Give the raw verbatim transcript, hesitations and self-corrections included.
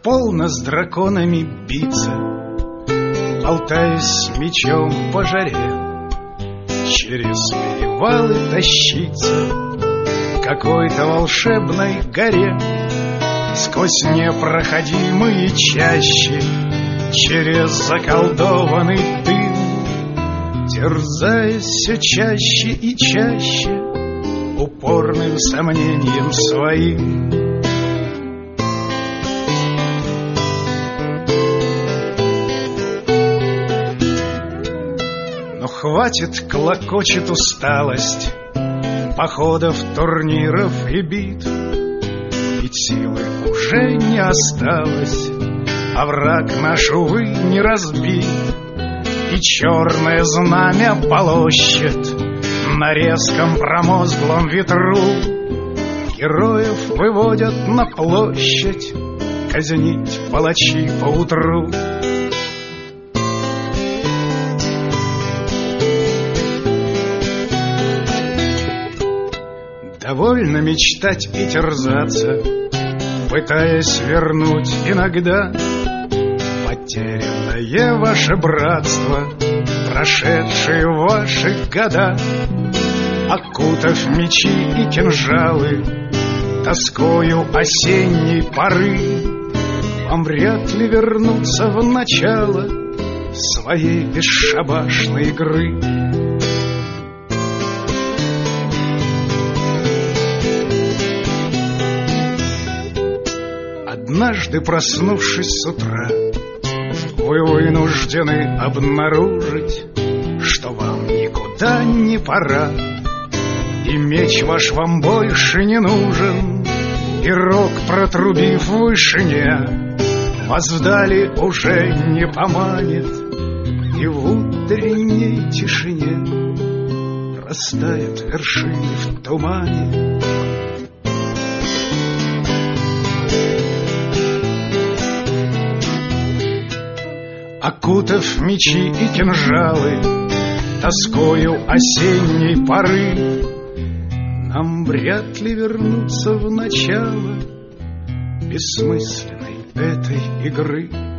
полно с драконами биться, болтаясь с мечом по жаре, через перевалы тащиться к какой-то волшебной горе, сквозь непроходимые чащи, через заколдованный дым, терзаясь все чаще и чаще упорным сомнением своим. Но хватит, клокочет усталость походов, турниров и битв, ведь силы уже не осталось, а враг наш, увы, не разбит, и черное знамя полощет на резком промозглом ветру. Героев выводят на площадь казнить палачи поутру. Довольно мечтать и терзаться, пытаясь вернуть иногда потерянное ваше братство, прошедшие ваши года. Окутав мечи и кинжалы тоскою осенней поры, вам вряд ли вернуться в начало своей бесшабашной игры. Однажды, проснувшись с утра, вы вынуждены обнаружить, что вам никуда не пора, и меч ваш вам больше не нужен, и рог, протрубив в вышине, вас вдали уже не поманит, и в утренней тишине растают вершины в тумане. Окутав мечи и кинжалы тоскою осенней поры, нам вряд ли вернуться в начало бессмысленной этой игры.